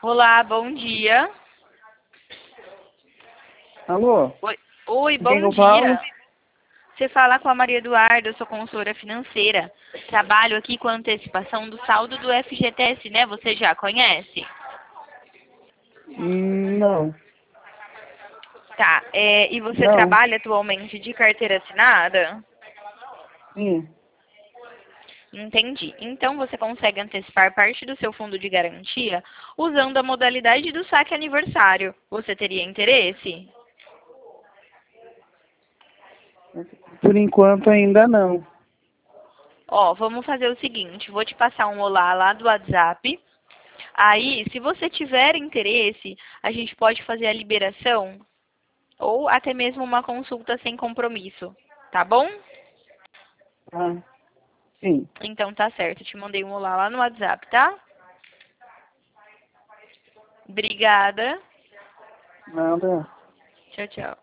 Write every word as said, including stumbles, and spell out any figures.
Olá, bom dia. Alô? Oi, Oi, Com quem que bom eu falo? dia. Você fala com a Maria Eduarda, eu sou consultora financeira. Trabalho aqui com a antecipação do saldo do F G T S, né? Você já conhece? Hum, não. Tá, é, e você Não. trabalha atualmente de carteira assinada? Sim. Entendi. Então você consegue antecipar parte do seu fundo de garantia usando a modalidade do saque aniversário. Você teria interesse? Por enquanto ainda não. Ó, vamos fazer o seguinte, vou te passar um olá lá do WhatsApp. Aí, se você tiver interesse, a gente pode fazer a liberação ou até mesmo uma consulta sem compromisso, tá bom? Ah, sim. Então tá certo, te mandei um olá lá no WhatsApp, tá? Obrigada. Nada. Tchau, tchau.